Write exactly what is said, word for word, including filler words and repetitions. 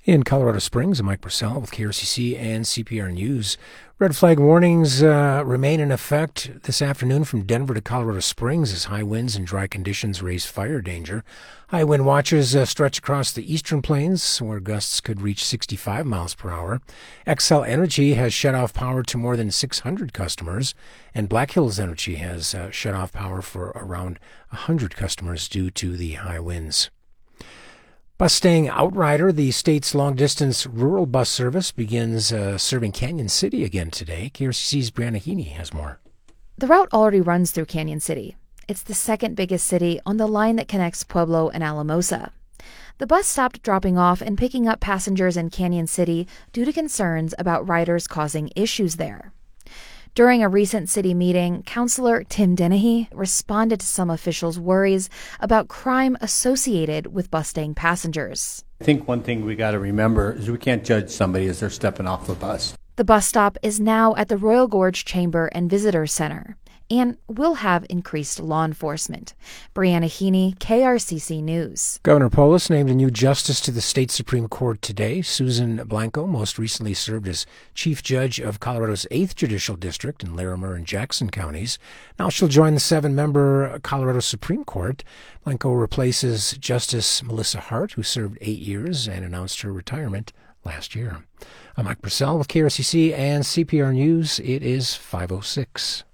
In Colorado Springs, I'm Mike Purcell with K R C C and C P R News. Red flag warnings uh, remain in effect this afternoon from Denver to Colorado Springs as high winds and dry conditions raise fire danger. High wind watches uh, stretch across the eastern plains, where gusts could reach sixty-five miles per hour. Xcel Energy has shut off power to more than six hundred customers, and Black Hills Energy has uh, shut off power for around one hundred customers due to the high winds. Bustang Outrider, the state's long-distance rural bus service, begins uh, serving Canyon City again today. K R C C's Brianna Heaney has more. The route already runs through Canyon City. It's the second biggest city on the line that connects Pueblo and Alamosa. The bus stopped dropping off and picking up passengers in Canyon City due to concerns about riders causing issues there. During a recent city meeting, Councilor Tim Dennehy responded to some officials' worries about crime associated with Bustang passengers. I think one thing we got to remember is we can't judge somebody as they're stepping off the bus. The bus stop is now at the Royal Gorge Chamber and Visitor Center and will have increased law enforcement. Brianna Heaney, K R C C News. Governor Polis named a new justice to the state Supreme Court today. Susan Blanco most recently served as chief judge of Colorado's eighth Judicial District in Larimer and Jackson counties. Now she'll join the seven-member Colorado Supreme Court. Blanco replaces Justice Melissa Hart, who served eight years and announced her retirement last year. I'm Mike Purcell with K R C C and C P R News. It is five oh six.